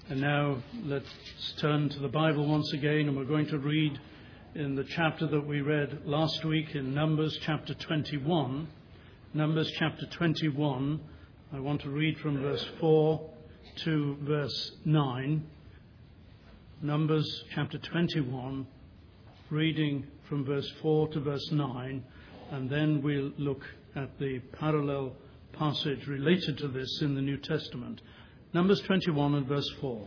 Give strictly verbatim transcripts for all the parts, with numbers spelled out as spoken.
And now let's turn to the Bible once again, and we're going to read in the chapter that we read last week in Numbers chapter twenty-one. Numbers chapter twenty-one. I want to read from verse four to verse nine. Numbers chapter twenty-one, reading from verse four to verse nine, and then we'll look at the parallel passage related to this in the New Testament. Numbers twenty-one and verse four.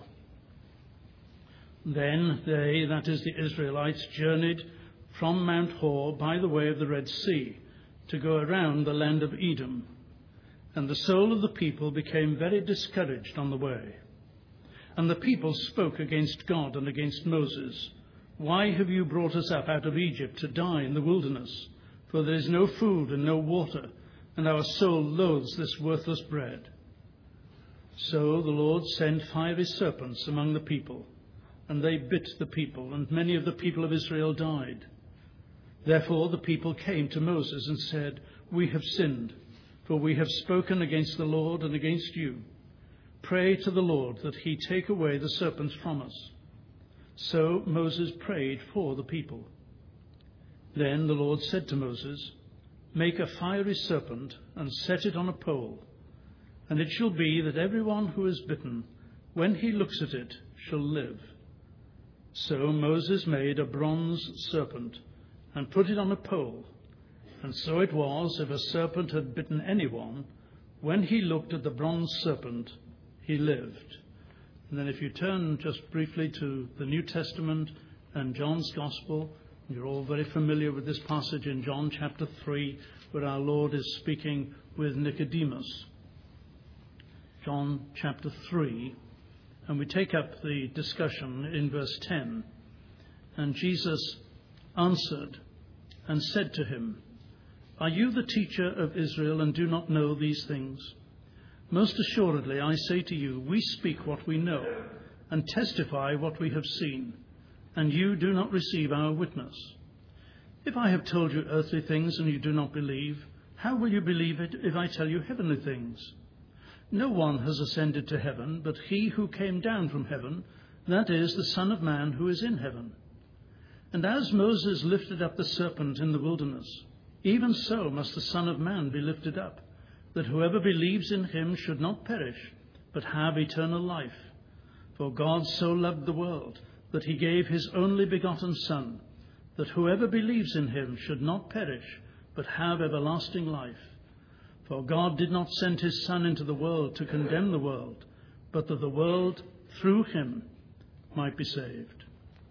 Then they, that is the Israelites, journeyed from Mount Hor by the way of the Red Sea to go around the land of Edom. And the soul of the people became very discouraged on the way. And the people spoke against God and against Moses. Why have you brought us up out of Egypt to die in the wilderness? For there is no food and no water, and our soul loathes this worthless bread. So the Lord sent fiery serpents among the people, and they bit the people, and many of the people of Israel died. Therefore the people came to Moses and said, We have sinned, for we have spoken against the Lord and against you. Pray to the Lord that he take away the serpents from us. So Moses prayed for the people. Then the Lord said to Moses, Make a fiery serpent and set it on a pole. And it shall be that everyone who is bitten, when he looks at it, shall live. So Moses made a bronze serpent and put it on a pole. And so it was, if a serpent had bitten anyone, when he looked at the bronze serpent, he lived. And then if you turn just briefly to the New Testament and John's Gospel, you're all very familiar with this passage in John chapter three, where our Lord is speaking with Nicodemus. John chapter three, and we take up the discussion in verse ten. And Jesus answered and said to him, Are you the teacher of Israel and do not know these things? Most assuredly, I say to you, we speak what we know and testify what we have seen, and you do not receive our witness. If I have told you earthly things and you do not believe, how will you believe it if I tell you heavenly things? No one has ascended to heaven but he who came down from heaven, that is, the Son of Man who is in heaven. And as Moses lifted up the serpent in the wilderness, even so must the Son of Man be lifted up, that whoever believes in him should not perish, but have eternal life. For God so loved the world that he gave his only begotten Son, that whoever believes in him should not perish, but have everlasting life. For God did not send his Son into the world to condemn the world, but that the world through him might be saved.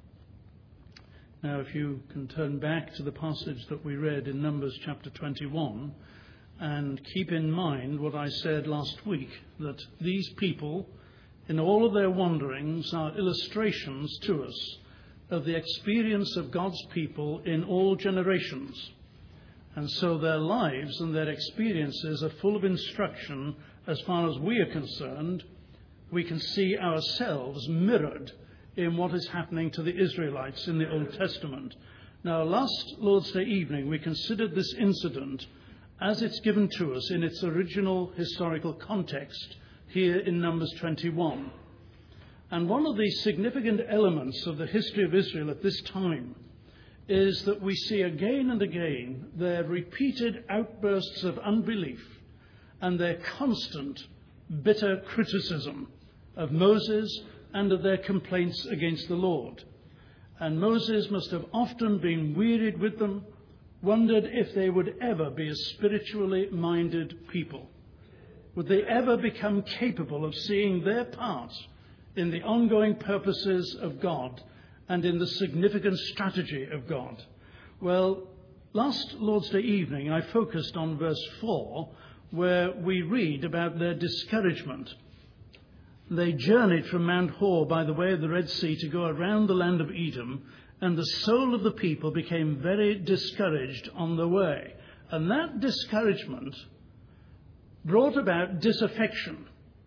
Now, if you can turn back to the passage that we read in Numbers chapter twenty-one, and keep in mind what I said last week, that these people, in all of their wanderings, are illustrations to us of the experience of God's people in all generations. And so their lives and their experiences are full of instruction as far as we are concerned. We can see ourselves mirrored in what is happening to the Israelites in the Old Testament. Now, last Lord's Day evening, we considered this incident as it's given to us in its original historical context here in Numbers twenty-one. And one of the significant elements of the history of Israel at this time is that we see again and again their repeated outbursts of unbelief and their constant bitter criticism of Moses and of their complaints against the Lord. And Moses must have often been wearied with them, wondered if they would ever be a spiritually minded people. Would they ever become capable of seeing their part in the ongoing purposes of God and in the significant strategy of God? Well, last Lord's Day evening I focused on verse four, where we read about their discouragement. They journeyed from Mount Hor by the way of the Red Sea to go around the land of Edom, and the soul of the people became very discouraged on the way. And that discouragement brought about disaffection.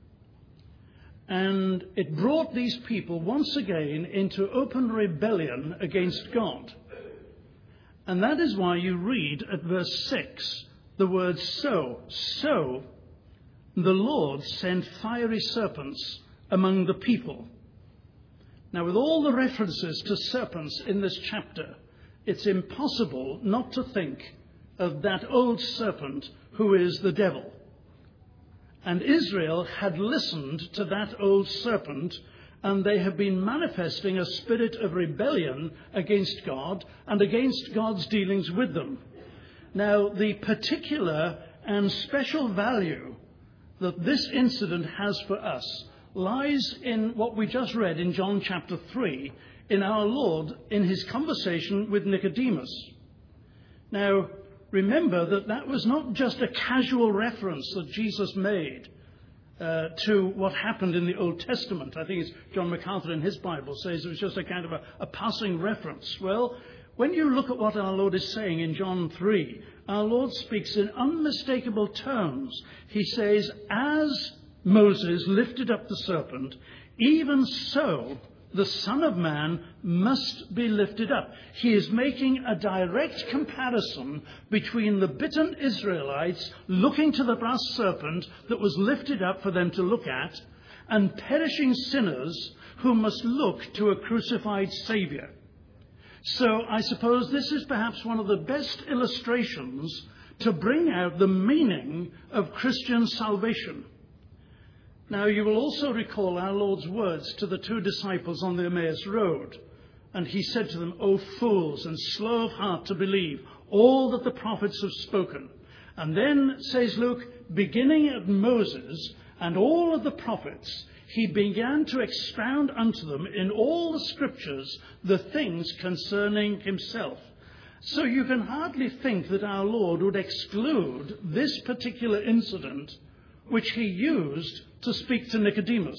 And it brought these people once again into open rebellion against God. And that is why you read at verse six the word so. So the Lord sent fiery serpents among the people. Now, with all the references to serpents in this chapter, it's impossible not to think of that old serpent who is the devil. And Israel had listened to that old serpent, and they have been manifesting a spirit of rebellion against God and against God's dealings with them. Now, the particular and special value that this incident has for us lies in what we just read in John chapter three, in our Lord in his conversation with Nicodemus. Now, remember that that was not just a casual reference that Jesus made uh, to what happened in the Old Testament. I think it's John MacArthur in his Bible says it was just a kind of a, a passing reference. Well, when you look at what our Lord is saying in John three, our Lord speaks in unmistakable terms. He says, as Moses lifted up the serpent, even so the Son of Man must be lifted up. He is making a direct comparison between the bitten Israelites looking to the brass serpent that was lifted up for them to look at, and perishing sinners who must look to a crucified Saviour. So I suppose this is perhaps one of the best illustrations to bring out the meaning of Christian salvation. Now, you will also recall our Lord's words to the two disciples on the Emmaus Road. And he said to them, O fools, and slow of heart to believe all that the prophets have spoken. And then, says Luke, beginning at Moses and all of the prophets, he began to expound unto them in all the scriptures the things concerning himself. So you can hardly think that our Lord would exclude this particular incident which he used to speak to Nicodemus.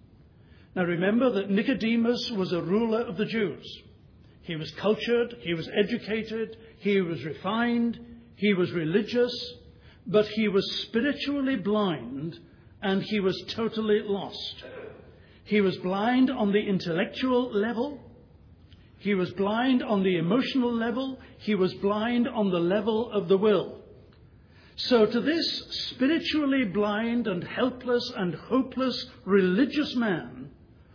Now remember that Nicodemus was a ruler of the Jews. He was cultured, he was educated, he was refined, he was religious, but he was spiritually blind and he was totally lost. He was blind on the intellectual level. He was blind on the emotional level. He was blind on the level of the will. So to this spiritually blind and helpless and hopeless religious man,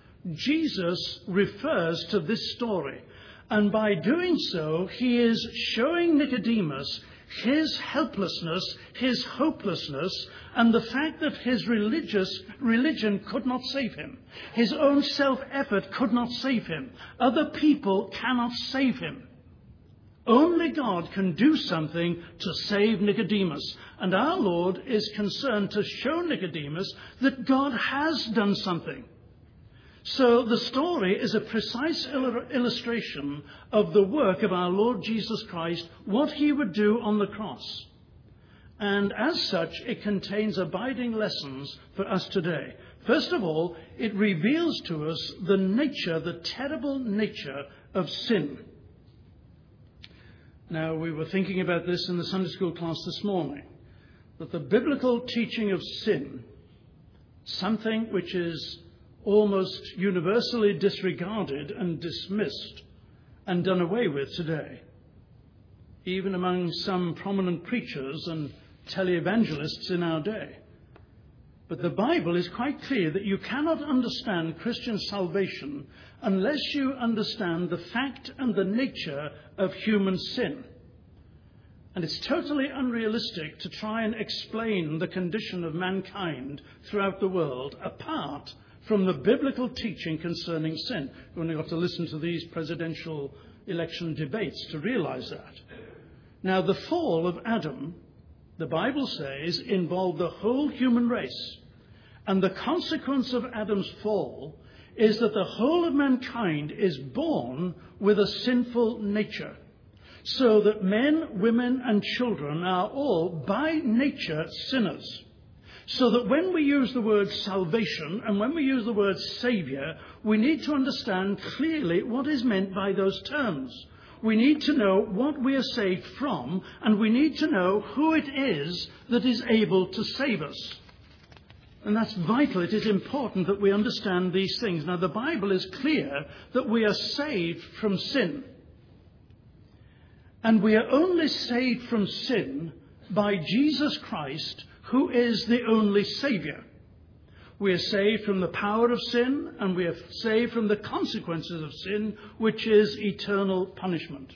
Jesus refers to this story. And by doing so, he is showing Nicodemus his helplessness, his hopelessness, and the fact that his religious religion could not save him. His own self-effort could not save him. Other people cannot save him. Only God can do something to save Nicodemus. And our Lord is concerned to show Nicodemus that God has done something. So the story is a precise illustration of the work of our Lord Jesus Christ, what he would do on the cross. And as such, it contains abiding lessons for us today. First of all, it reveals to us the nature, the terrible nature of sin. Now, we were thinking about this in the Sunday school class this morning, that the biblical teaching of sin, something which is almost universally disregarded and dismissed and done away with today, even among some prominent preachers and televangelists in our day. But the Bible is quite clear that you cannot understand Christian salvation unless you understand the fact and the nature of human sin. And it's totally unrealistic to try and explain the condition of mankind throughout the world apart from the biblical teaching concerning sin. You've only got to listen to these presidential election debates to realize that. Now, the fall of Adam, the Bible says, involved the whole human race. And the consequence of Adam's fall is that the whole of mankind is born with a sinful nature. So that men, women, and children are all by nature sinners. So that when we use the word salvation and when we use the word saviour, we need to understand clearly what is meant by those terms. We need to know what we are saved from, and we need to know who it is that is able to save us. And that's vital. It is important that we understand these things. Now, the Bible is clear that we are saved from sin. And we are only saved from sin by Jesus Christ, who is the only Saviour. We are saved from the power of sin, and we are saved from the consequences of sin, which is eternal punishment.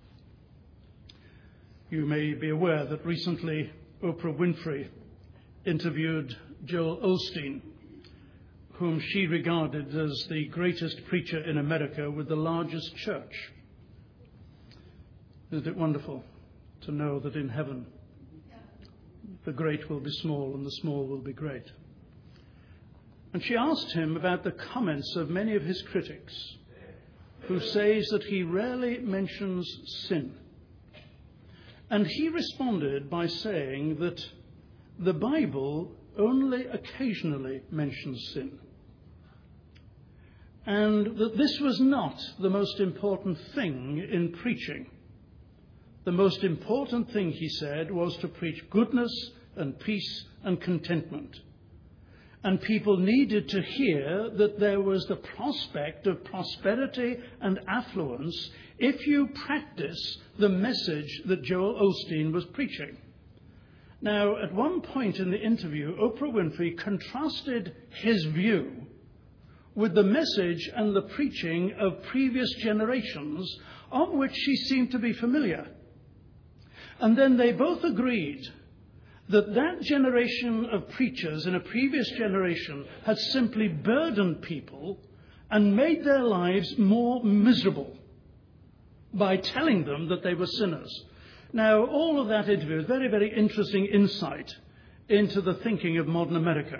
You may be aware that recently Oprah Winfrey interviewed Joel Osteen, whom she regarded as the greatest preacher in America with the largest church. Isn't it wonderful to know that in heaven the great will be small and the small will be great? And she asked him about the comments of many of his critics, who says that he rarely mentions sin. And he responded by saying that the Bible only occasionally mentions sin, and that this was not the most important thing in preaching. The most important thing, he said, was to preach goodness and peace and contentment. And people needed to hear that there was the prospect of prosperity and affluence if you practice the message that Joel Osteen was preaching. Now, at one point in the interview, Oprah Winfrey contrasted his view with the message and the preaching of previous generations, of which she seemed to be familiar. And then they both agreed that that generation of preachers in a previous generation had simply burdened people and made their lives more miserable by telling them that they were sinners. Now, all of that interview is very, very interesting insight into the thinking of modern America.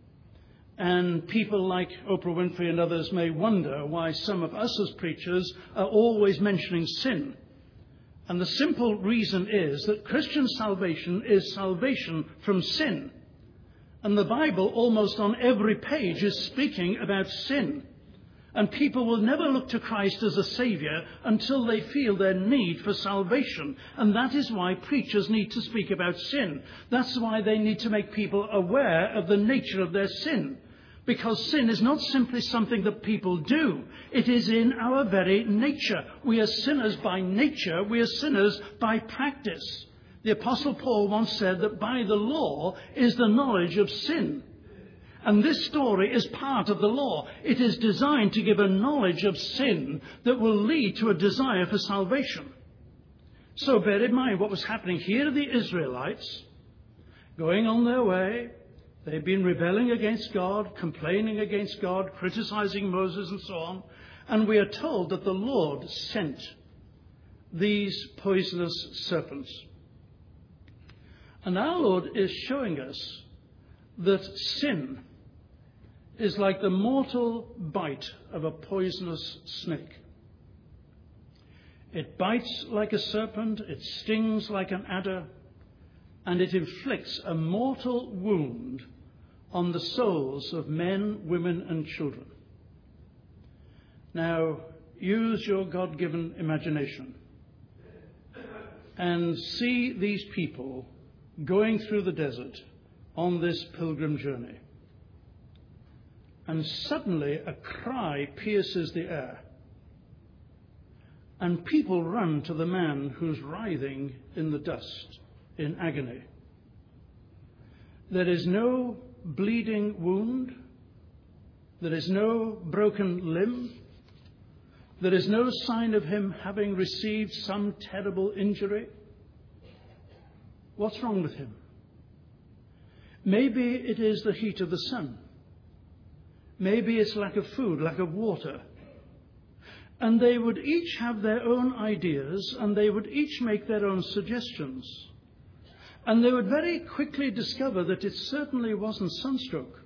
And people like Oprah Winfrey and others may wonder why some of us as preachers are always mentioning sin. And the simple reason is that Christian salvation is salvation from sin. And the Bible, almost on every page, is speaking about sin. And people will never look to Christ as a Saviour until they feel their need for salvation. And that is why preachers need to speak about sin. That's why they need to make people aware of the nature of their sin. Because sin is not simply something that people do. It is in our very nature. We are sinners by nature. We are sinners by practice. The Apostle Paul once said that by the law is the knowledge of sin. And this story is part of the law. It is designed to give a knowledge of sin that will lead to a desire for salvation. So bear in mind what was happening here to the Israelites, going on their way. They've been rebelling against God, complaining against God, criticizing Moses and so on. And we are told that the Lord sent these poisonous serpents. And our Lord is showing us that sin is like the mortal bite of a poisonous snake. It bites like a serpent, it stings like an adder, and it inflicts a mortal wound on the souls of men, women, and children. Now, use your God-given imagination and see these people going through the desert on this pilgrim journey. And suddenly a cry pierces the air, and people run to the man who's writhing in the dust in agony. There is no bleeding wound. There is no broken limb. There is no sign of him having received some terrible injury. What's wrong with him? Maybe it is the heat of the sun. Maybe it's lack of food, lack of water. And they would each have their own ideas, and they would each make their own suggestions. And they would very quickly discover that it certainly wasn't sunstroke.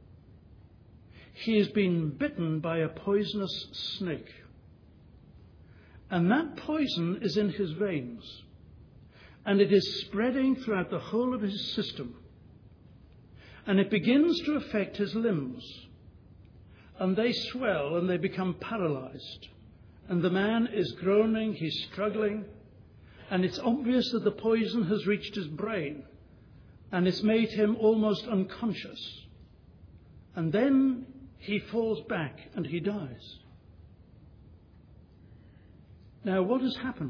He has been bitten by a poisonous snake. And that poison is in his veins. And it is spreading throughout the whole of his system. And it begins to affect his limbs. And they swell and they become paralyzed. And the man is groaning, he's struggling. And it's obvious that the poison has reached his brain. And it's made him almost unconscious. And then he falls back and he dies. Now, what has happened?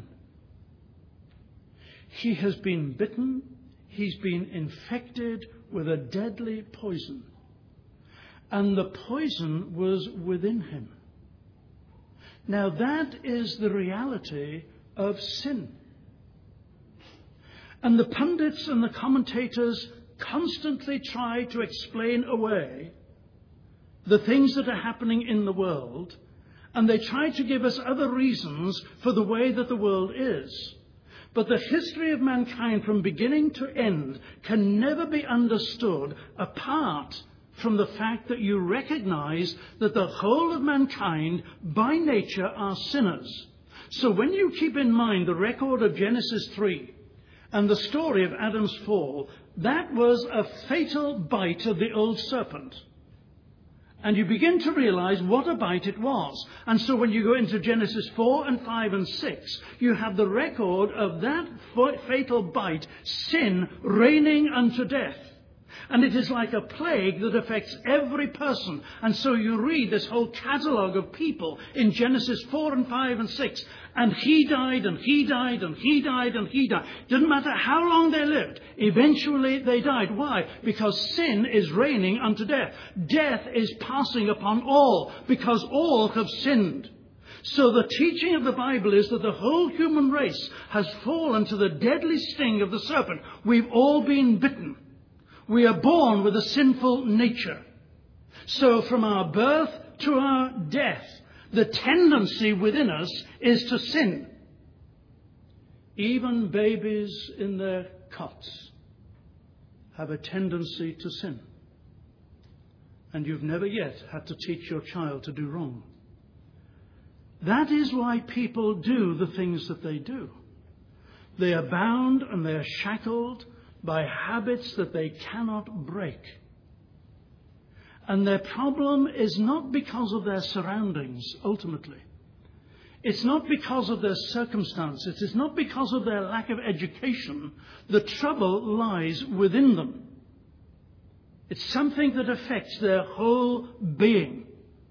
He has been bitten. He's been infected with a deadly poison. and the poison was within him. Now that is the reality of sin. And the pundits and the commentators constantly try to explain away the things that are happening in the world, and they try to give us other reasons for the way that the world is. But the history of mankind from beginning to end can never be understood apart from the fact that you recognize that the whole of mankind by nature are sinners. So when you keep in mind the record of Genesis three and the story of Adam's fall, that was a fatal bite of the old serpent. And you begin to realize what a bite it was. And so when you go into Genesis four and five and six, you have the record of that fatal bite, sin reigning unto death. And it is like a plague that affects every person. And so you read this whole catalogue of people in Genesis four and five and six. And he died, and he died, and he died, and he died. Didn't matter how long they lived. Eventually they died. Why? Because sin is reigning unto death. Death is passing upon all, because all have sinned. So the teaching of the Bible is that the whole human race has fallen to the deadly sting of the serpent. We've all been bitten. We are born with a sinful nature. So from our birth to our death, the tendency within us is to sin. Even babies in their cots have a tendency to sin. And you've never yet had to teach your child to do wrong. That is why people do the things that they do. They are bound and they are shackled by habits that they cannot break. And their problem is not because of their surroundings, ultimately. It's not because of their circumstances. It's not because of their lack of education. The trouble lies within them. It's something that affects their whole being.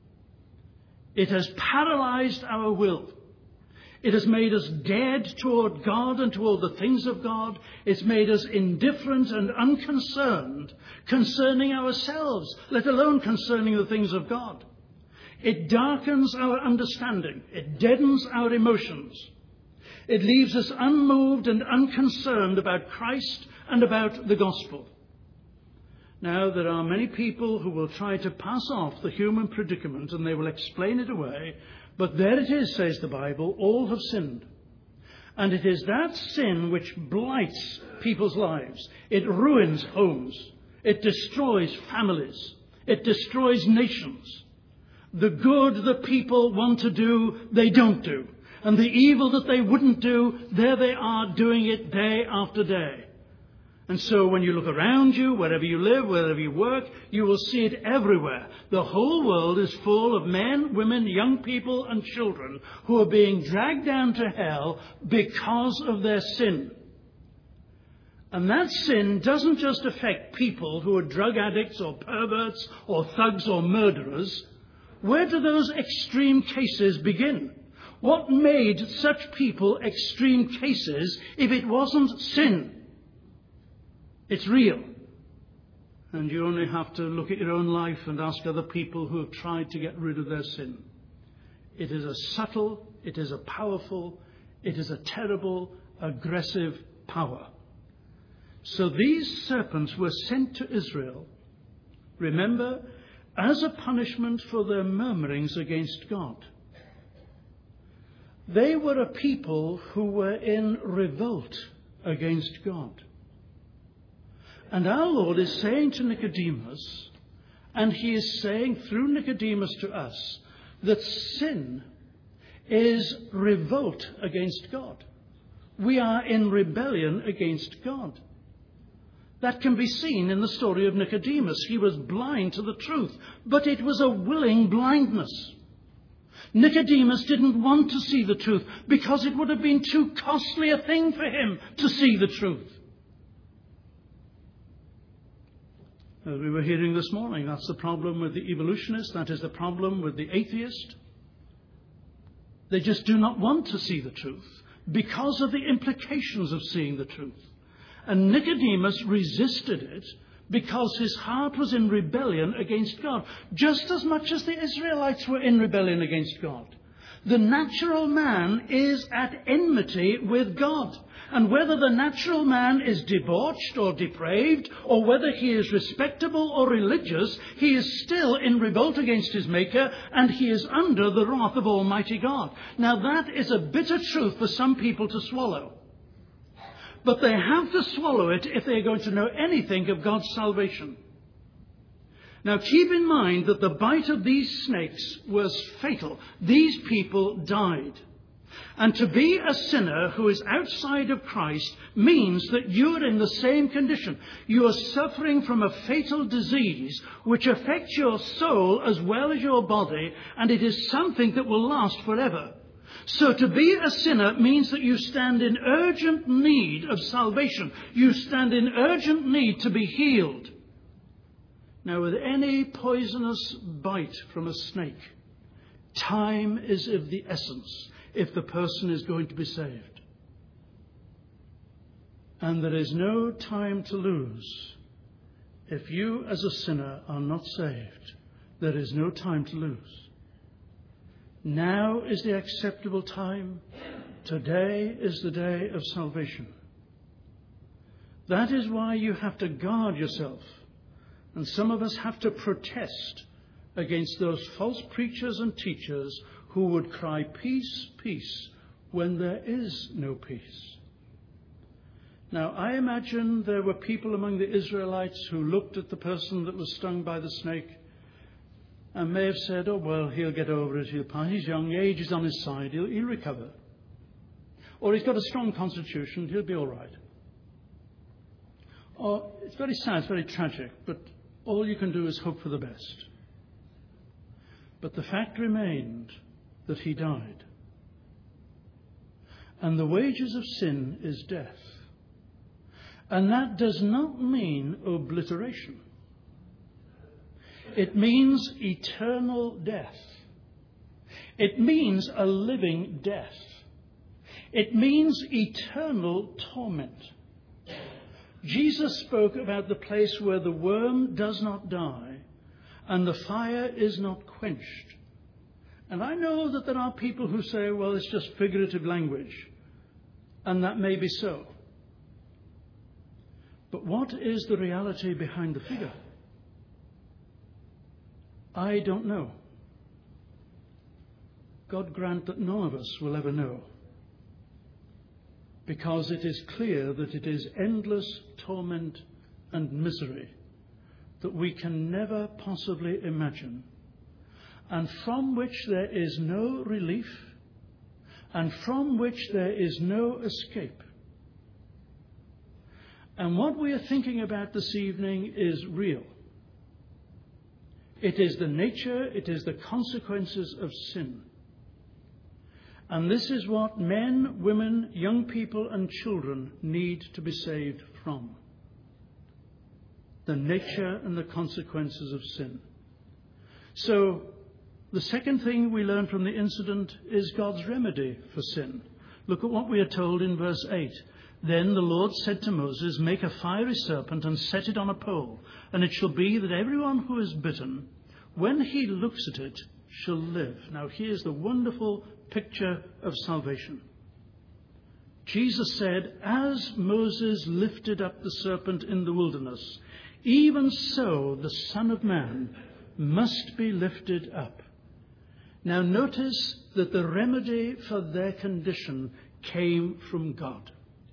It has paralyzed our will. It has made us dead toward God and toward the things of God. It's made us indifferent and unconcerned concerning ourselves, let alone concerning the things of God. It darkens our understanding. It deadens our emotions. It leaves us unmoved and unconcerned about Christ and about the gospel. Now, there are many people who will try to pass off the human predicament and they will explain it away. But there it is, says the Bible, all have sinned. And it is that sin which blights people's lives. It ruins homes. It destroys families. It destroys nations. The good that people want to do, they don't do. And the evil that they wouldn't do, there they are doing it day after day. And so when you look around you, wherever you live, wherever you work, you will see it everywhere. The whole world is full of men, women, young people and children who are being dragged down to hell because of their sin. And that sin doesn't just affect people who are drug addicts or perverts or thugs or murderers. Where do those extreme cases begin? What made such people extreme cases if it wasn't sin? It's real. And you only have to look at your own life and ask other people who have tried to get rid of their sin. It is a subtle, it is a powerful, it is a terrible, aggressive power. So these serpents were sent to Israel, remember, as a punishment for their murmurings against God. They were a people who were in revolt against God. And our Lord is saying to Nicodemus, and he is saying through Nicodemus to us, that sin is revolt against God. We are in rebellion against God. That can be seen in the story of Nicodemus. He was blind to the truth, but it was a willing blindness. Nicodemus didn't want to see the truth because it would have been too costly a thing for him to see the truth. As we were hearing this morning, that's the problem with the evolutionist. That is the problem with the atheist. They just do not want to see the truth because of the implications of seeing the truth. And Nicodemus resisted it because his heart was in rebellion against God, just as much as the Israelites were in rebellion against God. The natural man is at enmity with God. And whether the natural man is debauched or depraved, or whether he is respectable or religious, he is still in revolt against his Maker, and he is under the wrath of Almighty God. Now that is a bitter truth for some people to swallow. But they have to swallow it if they're going to know anything of God's salvation. Now keep in mind that the bite of these snakes was fatal. These people died. And to be a sinner who is outside of Christ means that you are in the same condition. You are suffering from a fatal disease which affects your soul as well as your body, and it is something that will last forever. So to be a sinner means that you stand in urgent need of salvation. You stand in urgent need to be healed. Now, with any poisonous bite from a snake, time is of the essence if the person is going to be saved. And there is no time to lose. If you as a sinner are not saved, there is no time to lose. Now is the acceptable time. Today is the day of salvation. That is why you have to guard yourself. And some of us have to protest against those false preachers and teachers who would cry, peace, peace, when there is no peace. Now, I imagine there were people among the Israelites who looked at the person that was stung by the snake and may have said, oh, well, he'll get over it, he'll pass. He's young, age is on his side, he'll, he'll recover. Or he's got a strong constitution, he'll be all right. Or, it's very sad, it's very tragic, but all you can do is hope for the best. But the fact remained that he died. And the wages of sin is death. And that does not mean obliteration. It means eternal death. It means a living death. It means eternal torment. Jesus spoke about the place where the worm does not die and the fire is not quenched. And I know that there are people who say, well, it's just figurative language. And that may be so. But what is the reality behind the figure? I don't know. God grant that none of us will ever know. Because it is clear that it is endless torment and misery that we can never possibly imagine, and from which there is no relief, and from which there is no escape. And what we are thinking about this evening is real. It is the nature, it is the consequences of sin. And this is what men, women, young people and children need to be saved from. The nature and the consequences of sin. So, the second thing we learn from the incident is God's remedy for sin. Look at what we are told in verse eight. Then the Lord said to Moses, make a fiery serpent and set it on a pole, and it shall be that everyone who is bitten, when he looks at it, shall live. Now here's the wonderful picture of salvation. Jesus said, as Moses lifted up the serpent in the wilderness, even so the Son of Man must be lifted up. Now notice that the remedy for their condition came from God.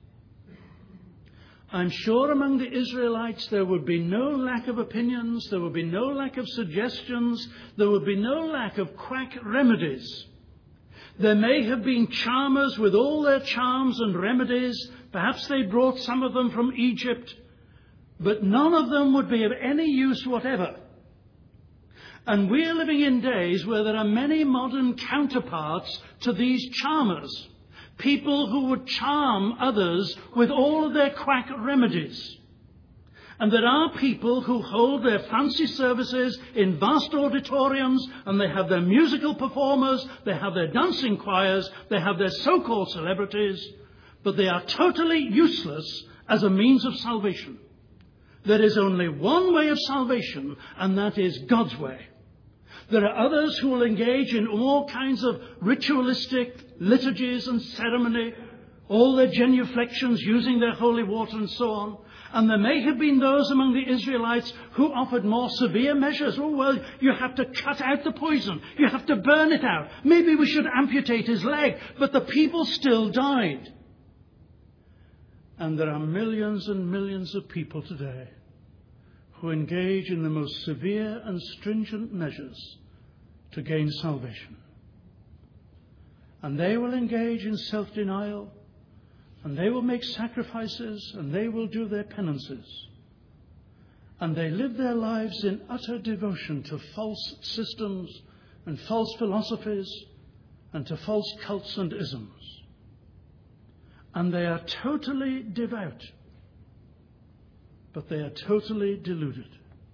I'm sure among the Israelites there would be no lack of opinions, there would be no lack of suggestions, there would be no lack of quack remedies. There may have been charmers with all their charms and remedies. Perhaps they brought some of them from Egypt, but none of them would be of any use whatever. And we're living in days where there are many modern counterparts to these charmers. People who would charm others with all of their quack remedies. And there are people who hold their fancy services in vast auditoriums, and they have their musical performers, they have their dancing choirs, they have their so-called celebrities, but they are totally useless as a means of salvation. There is only one way of salvation, and that is God's way. There are others who will engage in all kinds of ritualistic liturgies and ceremony, all their genuflections using their holy water and so on. And there may have been those among the Israelites who offered more severe measures. Oh, well, you have to cut out the poison. You have to burn it out. Maybe we should amputate his leg. But the people still died. And there are millions and millions of people today who engage in the most severe and stringent measures to gain salvation. And they will engage in self-denial, and they will make sacrifices, and they will do their penances. And they live their lives in utter devotion to false systems and false philosophies and to false cults and isms. And they are totally devout, but they are totally deluded.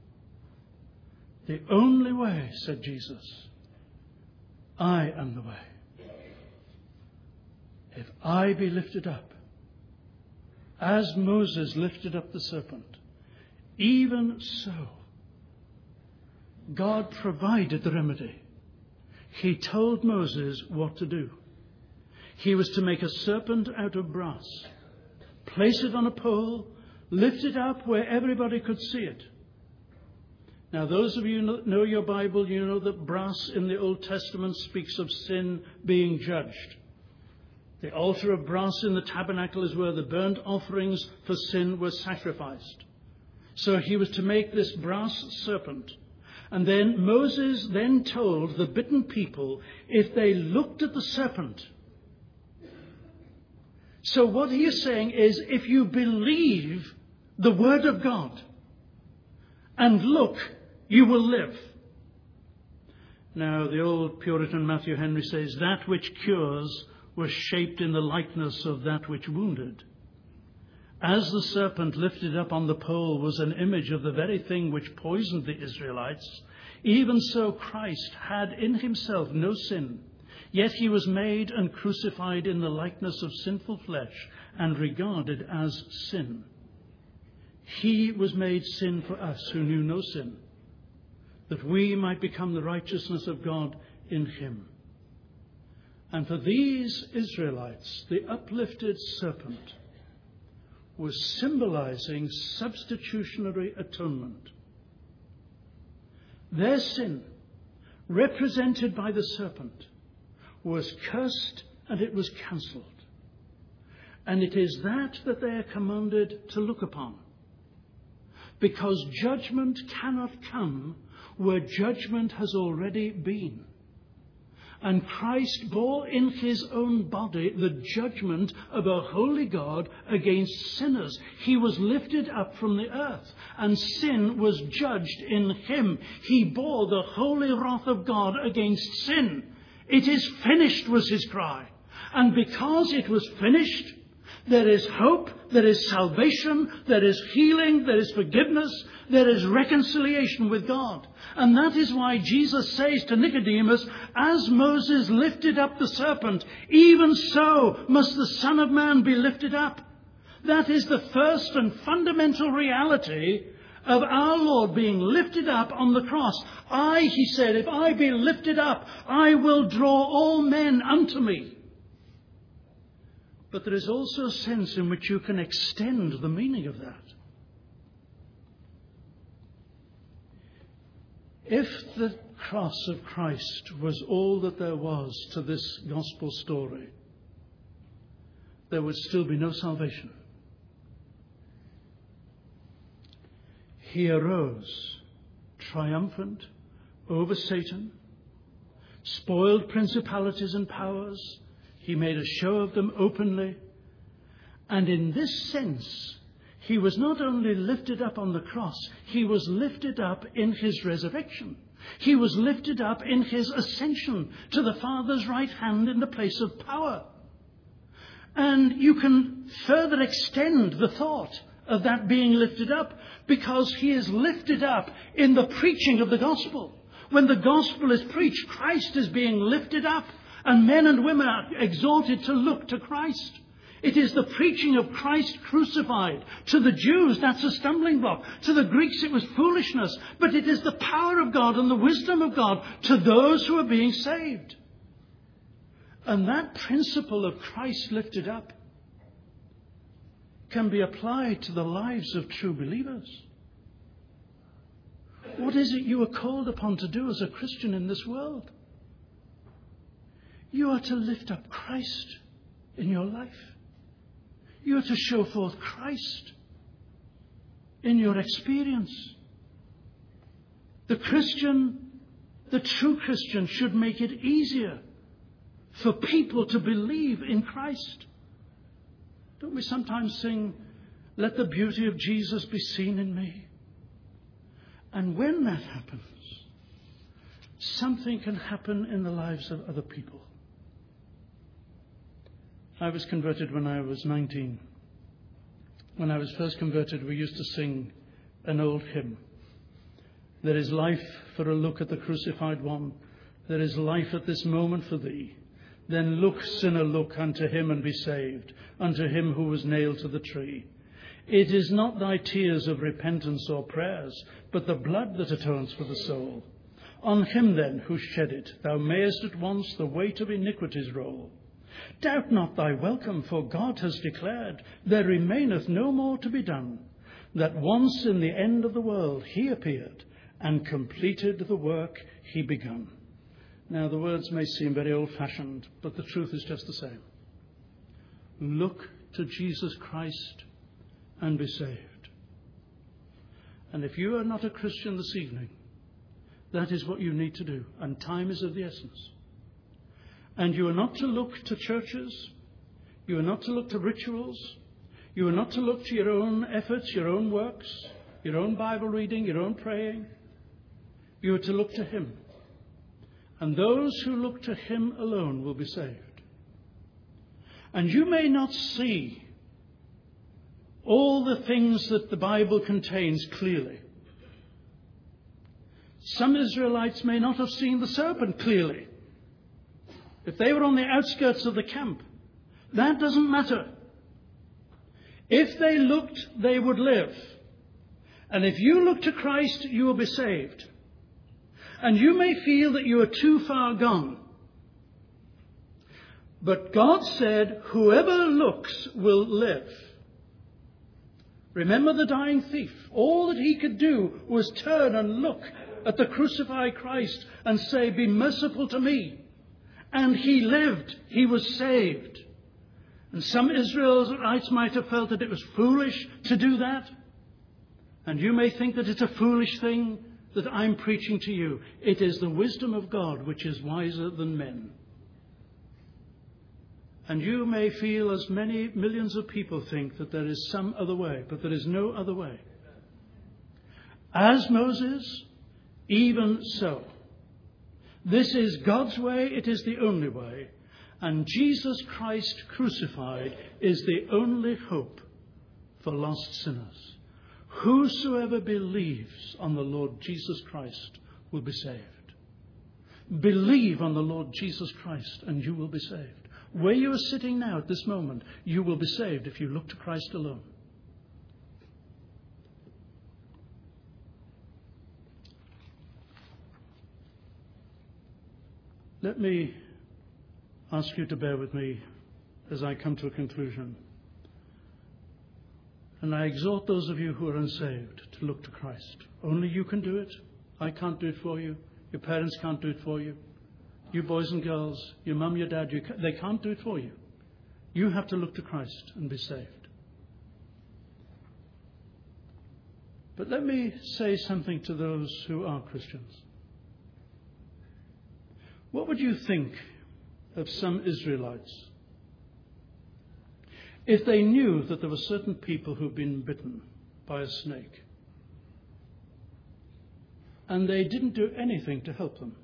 The only way, said Jesus, I am the way. If I be lifted up, as Moses lifted up the serpent, even so, God provided the remedy. He told Moses what to do. He was to make a serpent out of brass, place it on a pole, lift it up where everybody could see it. Now, those of you who know your Bible, you know that brass in the Old Testament speaks of sin being judged. The altar of brass in the tabernacle is where the burnt offerings for sin were sacrificed. So he was to make this brass serpent. And then Moses then told the bitten people if they looked at the serpent. So what he is saying is, if you believe the word of God and look, you will live. Now, the old Puritan Matthew Henry says, that which cures was shaped in the likeness of that which wounded. As the serpent lifted up on the pole was an image of the very thing which poisoned the Israelites, even so Christ had in himself no sin, yet he was made and crucified in the likeness of sinful flesh and regarded as sin. He was made sin for us who knew no sin, that we might become the righteousness of God in him. And for these Israelites, the uplifted serpent was symbolizing substitutionary atonement. Their sin, represented by the serpent, was cursed and it was cancelled. And it is that that they are commanded to look upon. Because judgment cannot come where judgment has already been. And Christ bore in his own body the judgment of a holy God against sinners. He was lifted up from the earth, and sin was judged in him. He bore the holy wrath of God against sin. It is finished, was his cry. And because it was finished, there is hope, there is salvation, there is healing, there is forgiveness, there is reconciliation with God. And that is why Jesus says to Nicodemus, as Moses lifted up the serpent, even so must the Son of Man be lifted up. That is the first and fundamental reality of our Lord being lifted up on the cross. I, he said, if I be lifted up, I will draw all men unto me. But there is also a sense in which you can extend the meaning of that. If the cross of Christ was all that there was to this gospel story, there would still be no salvation. He arose triumphant over Satan, spoiled principalities and powers. He made a show of them openly. And in this sense, he was not only lifted up on the cross, he was lifted up in his resurrection. He was lifted up in his ascension to the Father's right hand in the place of power. And you can further extend the thought of that being lifted up, because he is lifted up in the preaching of the gospel. When the gospel is preached, Christ is being lifted up. And men and women are exhorted to look to Christ. It is the preaching of Christ crucified. To the Jews, that's a stumbling block. To the Greeks, it was foolishness. But it is the power of God and the wisdom of God to those who are being saved. And that principle of Christ lifted up can be applied to the lives of true believers. What is it you are called upon to do as a Christian in this world? You are to lift up Christ in your life. You are to show forth Christ in your experience. The Christian, the true Christian, should make it easier for people to believe in Christ. Don't we sometimes sing, "Let the beauty of Jesus be seen in me"? And when that happens, something can happen in the lives of other people. I was converted when I was nineteen. When I was first converted, we used to sing an old hymn. There is life for a look at the crucified one. There is life at this moment for thee. Then look, sinner, look unto him and be saved, unto him who was nailed to the tree. It is not thy tears of repentance or prayers, but the blood that atones for the soul. On him then who shed it, thou mayest at once the weight of iniquities roll. Doubt not thy welcome, for God has declared, there remaineth no more to be done, that once in the end of the world he appeared, and completed the work he begun. Now the words may seem very old-fashioned, but the truth is just the same. Look to Jesus Christ and be saved. And if you are not a Christian this evening, that is what you need to do, and time is of the essence. And you are not to look to churches. You are not to look to rituals. You are not to look to your own efforts, your own works, your own Bible reading, your own praying. You are to look to him. And those who look to him alone will be saved. And you may not see all the things that the Bible contains clearly. Some Israelites may not have seen the serpent clearly. If they were on the outskirts of the camp, that doesn't matter. If they looked, they would live. And if you look to Christ, you will be saved. And you may feel that you are too far gone. But God said, whoever looks will live. Remember the dying thief. All that he could do was turn and look at the crucified Christ and say, be merciful to me. And he lived. He was saved. And some Israelites might have felt that it was foolish to do that. And you may think that it's a foolish thing that I'm preaching to you. It is the wisdom of God which is wiser than men. And you may feel, as many millions of people think, that there is some other way, but there is no other way. As Moses, even so. This is God's way, it is the only way. And Jesus Christ crucified is the only hope for lost sinners. Whosoever believes on the Lord Jesus Christ will be saved. Believe on the Lord Jesus Christ and you will be saved. Where you are sitting now at this moment, you will be saved if you look to Christ alone. Let me ask you to bear with me as I come to a conclusion. And I exhort those of you who are unsaved to look to Christ. Only you can do it. I can't do it for you. Your parents can't do it for you. You boys and girls, your mum, your dad, you, they can't do it for you. You have to look to Christ and be saved. But let me say something to those who are Christians. What would you think of some Israelites if they knew that there were certain people who've been bitten by a snake and they didn't do anything to help them?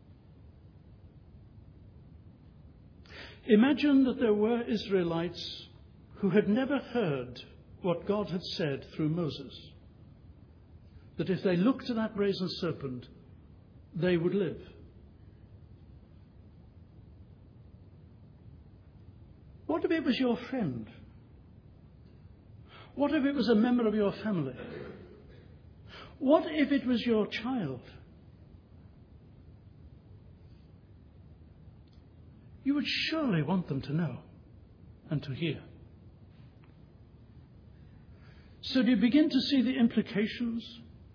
Imagine that there were Israelites who had never heard what God had said through Moses, that if they looked to that brazen serpent, they would live. What if it was your friend? What if it was a member of your family? What if it was your child? You would surely want them to know and to hear. So do you begin to see the implications?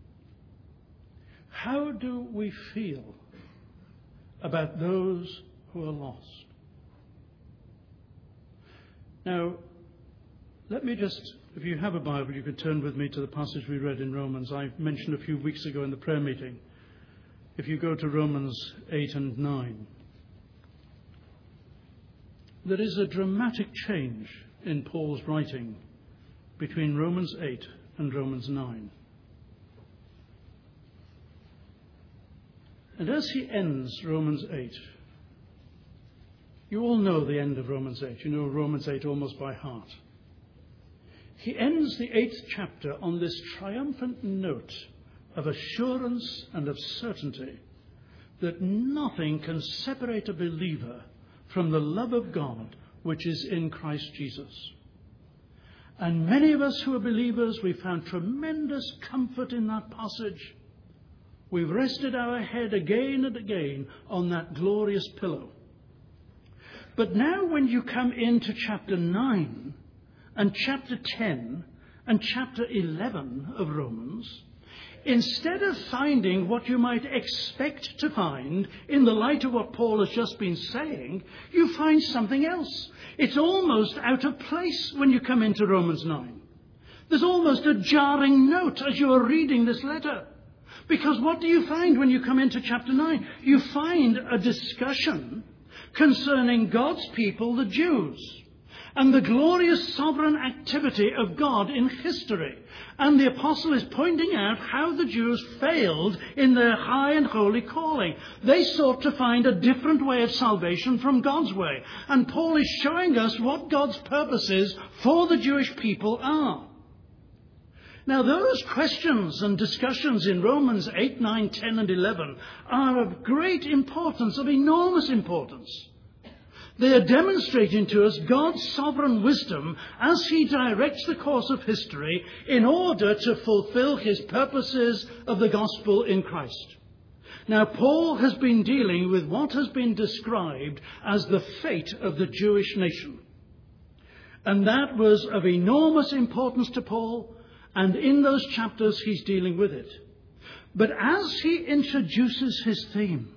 How do we feel about those who are lost? Now, let me just, if you have a Bible, you could turn with me to the passage we read in Romans. I mentioned a few weeks ago in the prayer meeting. If you go to Romans eight and nine, there is a dramatic change in Paul's writing between Romans eight and Romans nine. And as he ends Romans eight, you all know the end of Romans eight. You know Romans eight almost by heart. He ends the eighth chapter on this triumphant note of assurance and of certainty that nothing can separate a believer from the love of God which is in Christ Jesus. And many of us who are believers, we found tremendous comfort in that passage. We've rested our head again and again on that glorious pillow. But now when you come into chapter nine and chapter ten and chapter eleven of Romans, instead of finding what you might expect to find in the light of what Paul has just been saying, you find something else. It's almost out of place when you come into Romans nine. There's almost a jarring note as you are reading this letter. Because what do you find when you come into chapter nine? You find a discussion concerning God's people, the Jews, and the glorious sovereign activity of God in history. And the apostle is pointing out how the Jews failed in their high and holy calling. They sought to find a different way of salvation from God's way. And Paul is showing us what God's purposes for the Jewish people are. Now, those questions and discussions in Romans eight, nine, ten and eleven are of great importance, of enormous importance. They are demonstrating to us God's sovereign wisdom as he directs the course of history in order to fulfill his purposes of the gospel in Christ. Now, Paul has been dealing with what has been described as the fate of the Jewish nation. And that was of enormous importance to Paul. And in those chapters, he's dealing with it. But as he introduces his theme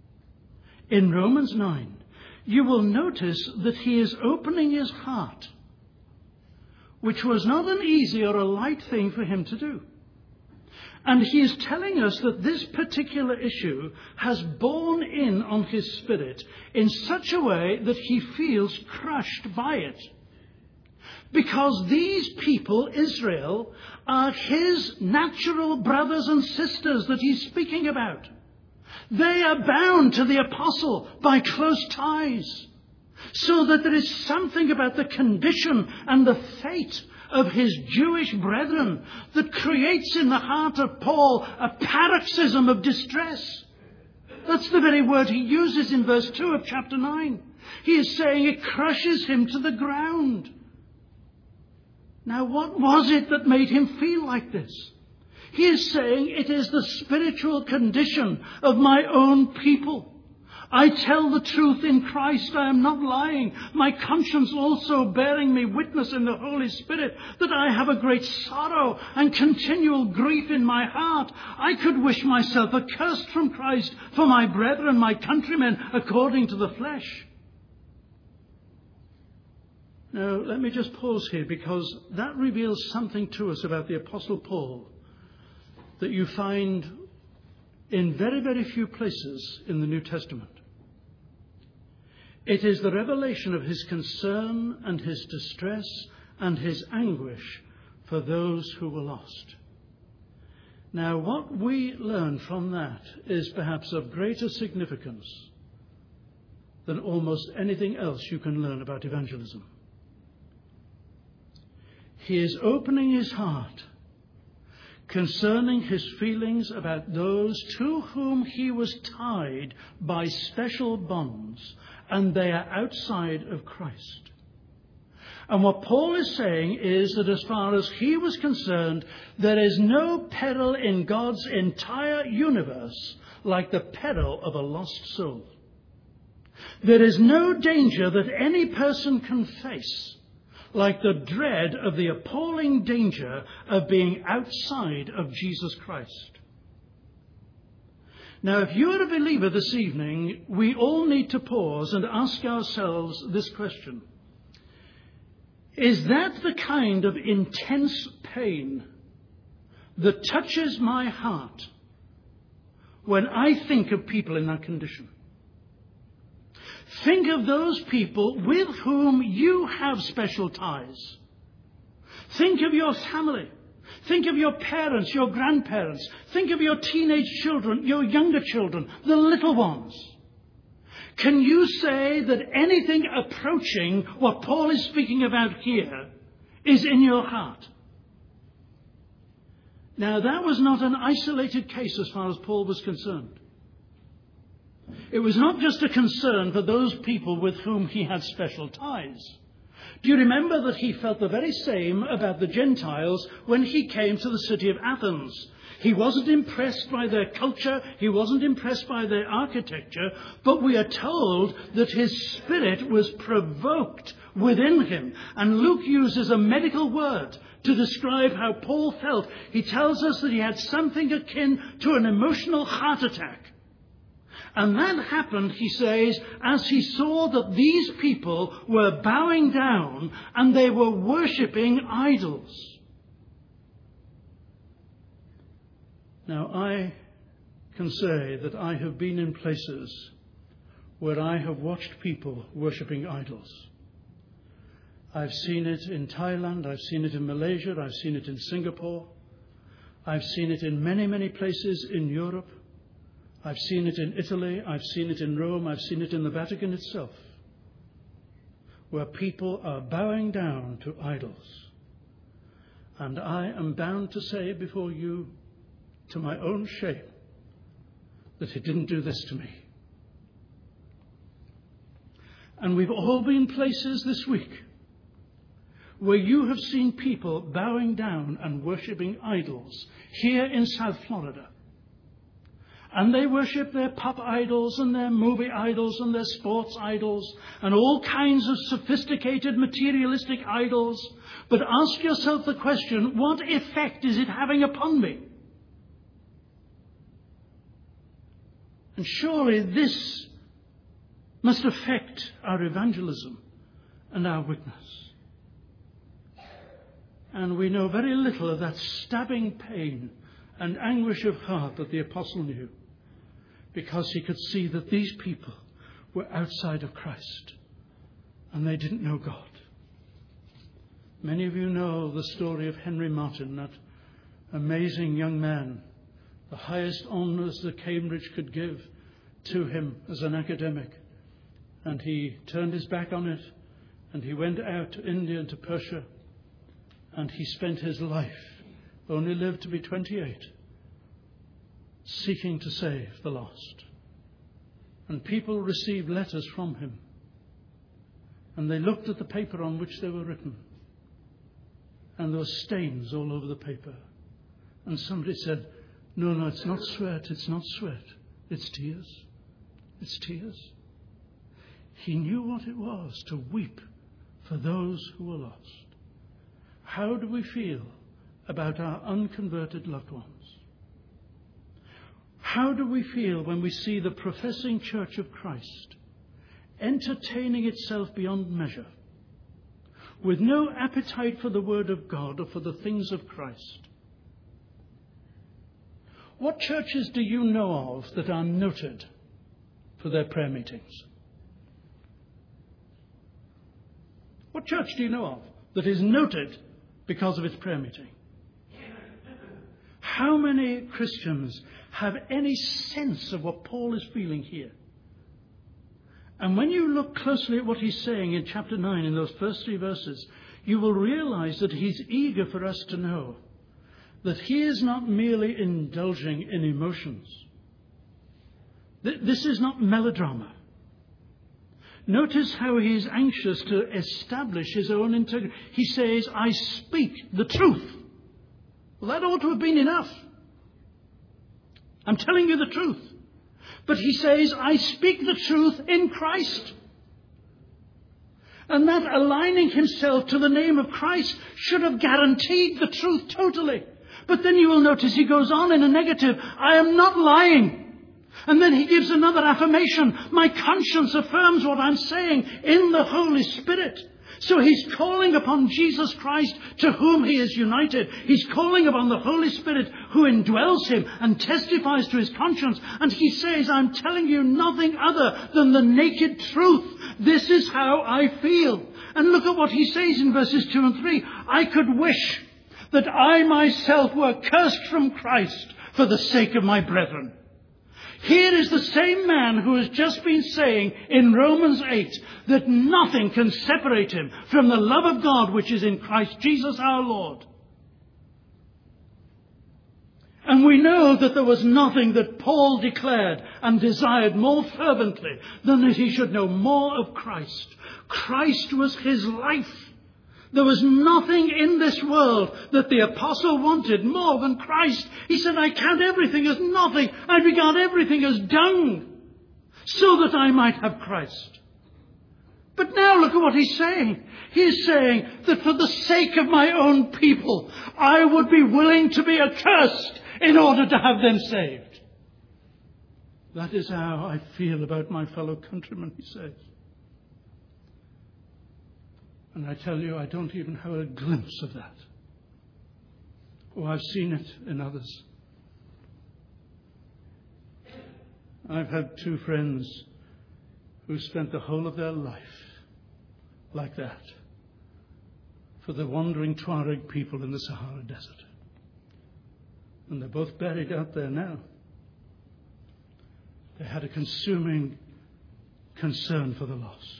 in Romans nine, you will notice that he is opening his heart, which was not an easy or a light thing for him to do. And he is telling us that this particular issue has borne in on his spirit in such a way that he feels crushed by it. Because these people, Israel, are his natural brothers and sisters that he's speaking about. They are bound to the apostle by close ties, so that there is something about the condition and the fate of his Jewish brethren that creates in the heart of Paul a paroxysm of distress. That's the very word he uses in verse two of chapter nine. He is saying it crushes him to the ground. Now, what was it that made him feel like this? He is saying it is the spiritual condition of my own people. I tell the truth in Christ. I am not lying. My conscience also bearing me witness in the Holy Spirit that I have a great sorrow and continual grief in my heart. I could wish myself accursed from Christ for my brethren, my countrymen, according to the flesh. Now, let me just pause here, because that reveals something to us about the Apostle Paul that you find in very, very few places in the New Testament. It is the revelation of his concern and his distress and his anguish for those who were lost. Now, what we learn from that is perhaps of greater significance than almost anything else you can learn about evangelism. He is opening his heart concerning his feelings about those to whom he was tied by special bonds, and they are outside of Christ. And what Paul is saying is that as far as he was concerned, there is no peril in God's entire universe like the peril of a lost soul. There is no danger that any person can face like the dread of the appalling danger of being outside of Jesus Christ. Now, if you are a believer this evening, we all need to pause and ask ourselves this question. Is that the kind of intense pain that touches my heart when I think of people in that condition? Think of those people with whom you have special ties. Think of your family. Think of your parents, your grandparents. Think of your teenage children, your younger children, the little ones. Can you say that anything approaching what Paul is speaking about here is in your heart? Now, that was not an isolated case as far as Paul was concerned. It was not just a concern for those people with whom he had special ties. Do you remember that he felt the very same about the Gentiles when he came to the city of Athens? He wasn't impressed by their culture, he wasn't impressed by their architecture, but we are told that his spirit was provoked within him. And Luke uses a medical word to describe how Paul felt. He tells us that he had something akin to an emotional heart attack. And that happened, he says, as he saw that these people were bowing down and they were worshipping idols. Now, I can say that I have been in places where I have watched people worshipping idols. I've seen it in Thailand, I've seen it in Malaysia, I've seen it in Singapore. I've seen it in many, many places in Europe. I've seen it in Italy, I've seen it in Rome, I've seen it in the Vatican itself, where people are bowing down to idols. And I am bound to say before you, to my own shame, that he didn't do this to me. And we've all been places this week where you have seen people bowing down and worshipping idols here in South Florida. And they worship their pop idols and their movie idols and their sports idols and all kinds of sophisticated materialistic idols. But ask yourself the question, what effect is it having upon me? And surely this must affect our evangelism and our witness. And we know very little of that stabbing pain and anguish of heart that the apostle knew, because he could see that these people were outside of Christ and they didn't know God. Many of you know the story of Henry Martyn, that amazing young man, the highest honours that Cambridge could give to him as an academic. And he turned his back on it and he went out to India and to Persia, and he spent his life, only lived to be twenty-eight, seeking to save the lost. And people received letters from him, and they looked at the paper on which they were written, and there were stains all over the paper. And somebody said, no, no, it's not sweat, it's not sweat, it's tears. It's tears. He knew what it was to weep for those who were lost. How do we feel about our unconverted loved ones? How do we feel when we see the professing Church of Christ entertaining itself beyond measure, with no appetite for the Word of God or for the things of Christ? What churches do you know of that are noted for their prayer meetings? What church do you know of that is noted because of its prayer meeting? How many Christians have any sense of what Paul is feeling here? And when you look closely at what he's saying in chapter nine, in those first three verses, you will realize that he's eager for us to know that he is not merely indulging in emotions. This is not melodrama. Notice how he is anxious to establish his own integrity. He says, I speak the truth. Well, that ought to have been enough. I'm telling you the truth. But he says, I speak the truth in Christ. And that aligning himself to the name of Christ should have guaranteed the truth totally. But then you will notice he goes on in a negative. I am not lying. And then he gives another affirmation. My conscience affirms what I'm saying in the Holy Spirit. So he's calling upon Jesus Christ, to whom he is united. He's calling upon the Holy Spirit, who indwells him and testifies to his conscience. And he says, I'm telling you nothing other than the naked truth. This is how I feel. And look at what he says in verses two and three. I could wish that I myself were cursed from Christ for the sake of my brethren. Here is the same man who has just been saying in Romans eight that nothing can separate him from the love of God which is in Christ Jesus our Lord. And we know that there was nothing that Paul declared and desired more fervently than that he should know more of Christ. Christ was his life. There was nothing in this world that the apostle wanted more than Christ. He said, I count everything as nothing. I regard everything as dung, so that I might have Christ. But now look at what he's saying. He's saying that for the sake of my own people, I would be willing to be accursed in order to have them saved. That is how I feel about my fellow countrymen, he says. And I tell you, I don't even have a glimpse of that. Oh, I've seen it in others. I've had two friends who spent the whole of their life like that for the wandering Tuareg people in the Sahara Desert. And they're both buried out there now. They had a consuming concern for the lost.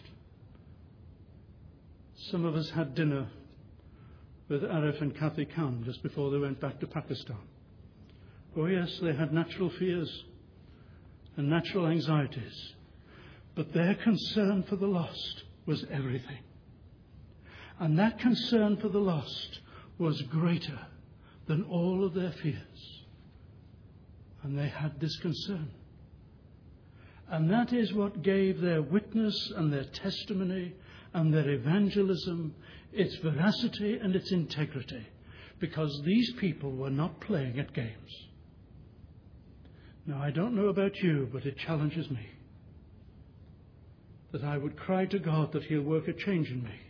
Some of us had dinner with Arif and Kathy Khan just before they went back to Pakistan. Oh yes, they had natural fears and natural anxieties, but their concern for the lost was everything. And that concern for the lost was greater than all of their fears. And they had this concern. And that is what gave their witness and their testimony and their evangelism its veracity and its integrity, because these people were not playing at games. Now, I don't know about you, but it challenges me that I would cry to God that he'll work a change in me,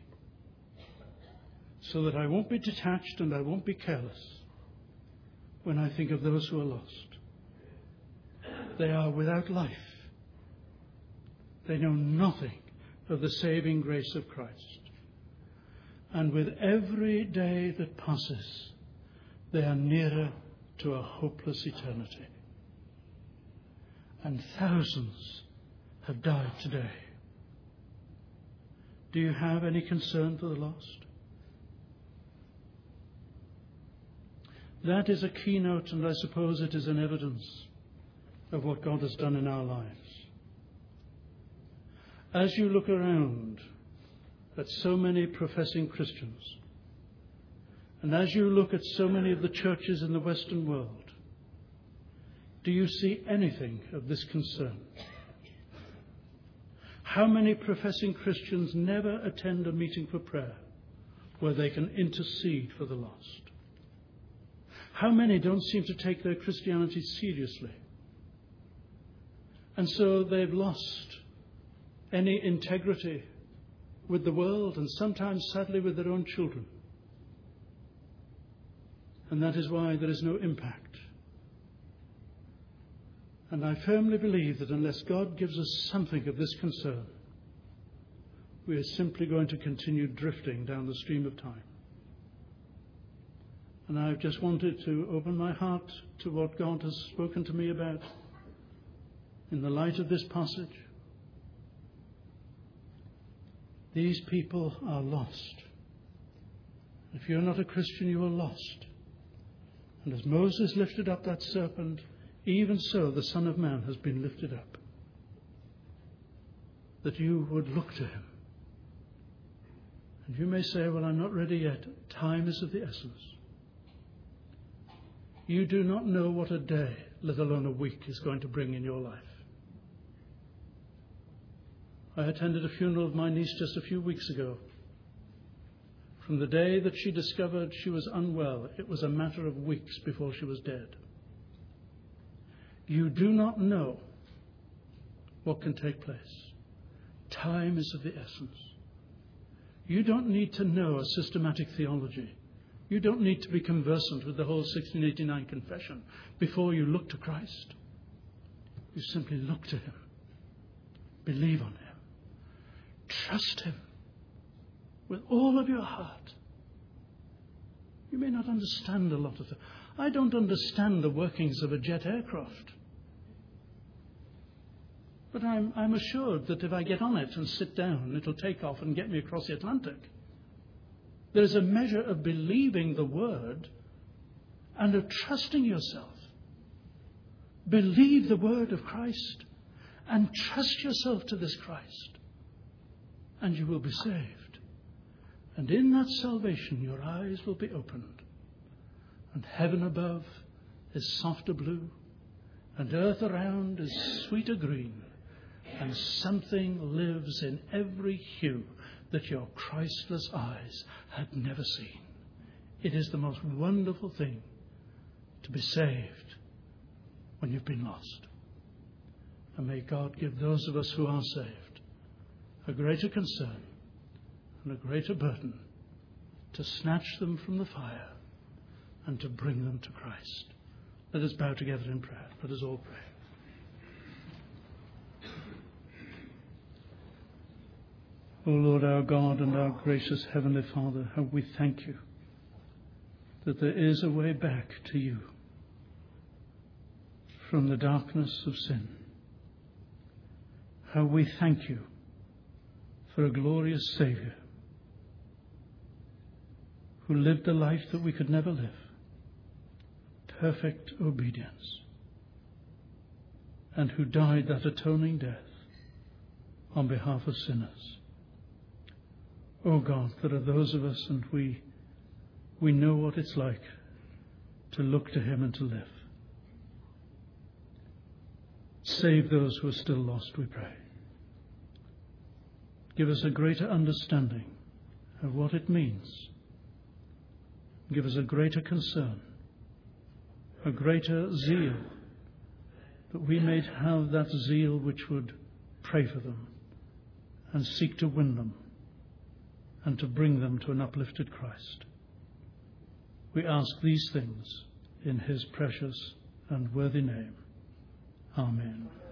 so that I won't be detached and I won't be careless when I think of those who are lost. They are without life. They know nothing of the saving grace of Christ. And with every day that passes, they are nearer to a hopeless eternity. And thousands have died today. Do you have any concern for the lost? That is a keynote, and I suppose it is an evidence of what God has done in our lives. As you look around at so many professing Christians, and as you look at so many of the churches in the Western world, do you see anything of this concern? How many professing Christians never attend a meeting for prayer where they can intercede for the lost? How many don't seem to take their Christianity seriously? And so they've lost any integrity with the world, and sometimes, sadly, with their own children. And that is why there is no impact. And I firmly believe that unless God gives us something of this concern, we are simply going to continue drifting down the stream of time. And I've just wanted to open my heart to what God has spoken to me about in the light of this passage. These people are lost. If you're not a Christian, you are lost. And as Moses lifted up that serpent, even so the Son of Man has been lifted up, that you would look to him. And you may say, well, I'm not ready yet. Time is of the essence. You do not know what a day, let alone a week, is going to bring in your life. I attended a funeral of my niece just a few weeks ago. From the day that she discovered she was unwell, it was a matter of weeks before she was dead. You do not know what can take place. Time is of the essence. You don't need to know a systematic theology. You don't need to be conversant with the whole sixteen eighty-nine confession before you look to Christ. You simply look to him. Believe on him. Trust him with all of your heart. You may not understand a lot of it. I don't understand the workings of a jet aircraft. But I'm, I'm assured that if I get on it and sit down, it'll take off and get me across the Atlantic. There's a measure of believing the word and of trusting yourself. Believe the word of Christ and trust yourself to this Christ, and you will be saved. And in that salvation, your eyes will be opened, and heaven above is softer blue, and earth around is sweeter green, and something lives in every hue that your Christless eyes had never seen. It is the most wonderful thing to be saved when you've been lost. And may God give those of us who are saved a greater concern and a greater burden to snatch them from the fire and to bring them to Christ. Let us bow together in prayer. Let us all pray. O Lord, our God and our gracious Heavenly Father, how we thank you that there is a way back to you from the darkness of sin. How we thank you for a glorious Saviour who lived a life that we could never live, perfect obedience, and who died that atoning death on behalf of sinners. Oh God, there are those of us, and we we know what it's like to look to him and to live. Save those who are still lost, we pray. Give us a greater understanding of what it means. Give us a greater concern, a greater zeal, that we may have that zeal which would pray for them and seek to win them and to bring them to an uplifted Christ. We ask these things in his precious and worthy name. Amen.